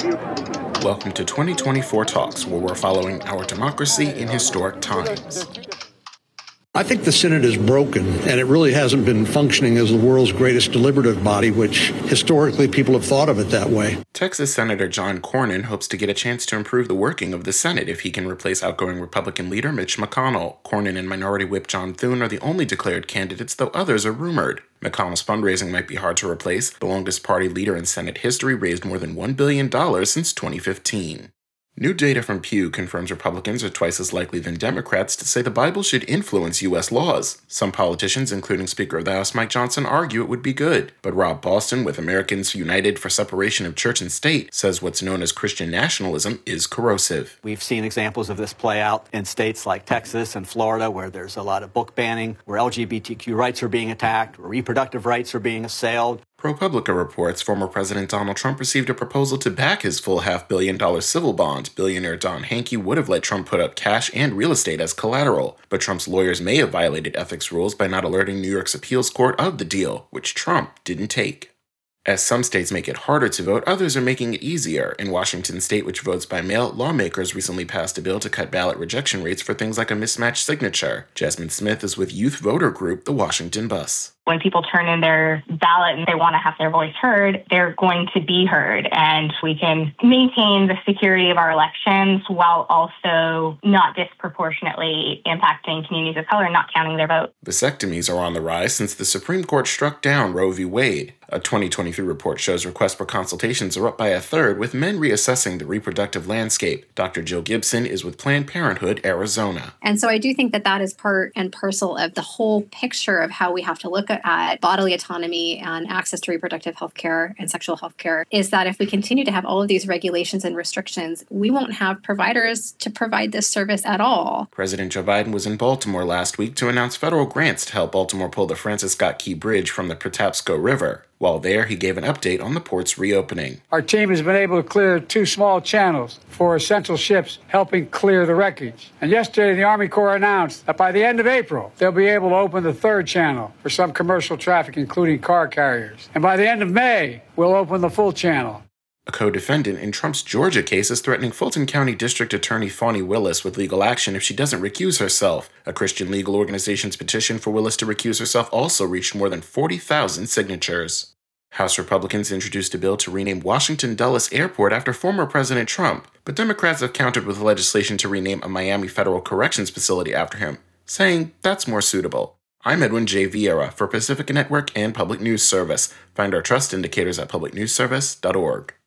Welcome to 2024 Talks, where we're following our democracy in historic times. I think the Senate is broken, and it really hasn't been functioning as the world's greatest deliberative body, which historically people have thought of it that way. Texas Senator John Cornyn hopes to get a chance to improve the working of the Senate if he can replace outgoing Republican leader Mitch McConnell. Cornyn and Minority Whip John Thune are the only declared candidates, though others are rumored. McConnell's fundraising might be hard to replace. The longest party leader in Senate history raised more than $1 billion since 2015. New data from Pew confirms Republicans are twice as likely than Democrats to say the Bible should influence U.S. laws. Some politicians, including Speaker of the House Mike Johnson, argue it would be good. But Rob Boston, with Americans United for Separation of Church and State, says what's known as Christian nationalism is corrosive. We've seen examples of this play out in states like Texas and Florida, where there's a lot of book banning, where LGBTQ rights are being attacked, where reproductive rights are being assailed. ProPublica reports former President Donald Trump received a proposal to back his full $500 million civil bond. Billionaire Don Hankey would have let Trump put up cash and real estate as collateral, but Trump's lawyers may have violated ethics rules by not alerting New York's appeals court of the deal, which Trump didn't take. As some states make it harder to vote, others are making it easier. In Washington state, which votes by mail, lawmakers recently passed a bill to cut ballot rejection rates for things like a mismatched signature. Jasmine Smith is with youth voter group The Washington Bus. When people turn in their ballot and they want to have their voice heard, they're going to be heard. And we can maintain the security of our elections while also not disproportionately impacting communities of color and not counting their vote. Vasectomies are on the rise since the Supreme Court struck down Roe v. Wade. A 2023 report shows requests for consultations are up by a third, with men reassessing the reproductive landscape. Dr. Jill Gibson is with Planned Parenthood, Arizona. And so I do think that that is part and parcel of the whole picture of how we have to look at bodily autonomy and access to reproductive health care and sexual health care, is that if we continue to have all of these regulations and restrictions, we won't have providers to provide this service at all. President Joe Biden was in Baltimore last week to announce federal grants to help Baltimore pull the Francis Scott Key Bridge from the Patapsco River. While there, he gave an update on the port's reopening. Our team has been able to clear 2 small channels for essential ships, helping clear the wreckage. And yesterday, the Army Corps announced that by the end of April, they'll be able to open the 3rd channel for some commercial traffic, including car carriers. And by the end of May, we'll open the full channel. A co-defendant in Trump's Georgia case is threatening Fulton County District Attorney Fani Willis with legal action if she doesn't recuse herself. A Christian legal organization's petition for Willis to recuse herself also reached more than 40,000 signatures. House Republicans introduced a bill to rename Washington Dulles Airport after former President Trump, but Democrats have countered with legislation to rename a Miami Federal Corrections Facility after him, saying that's more suitable. I'm Edwin J. Vieira for Pacifica Network and Public News Service. Find our trust indicators at publicnewsservice.org.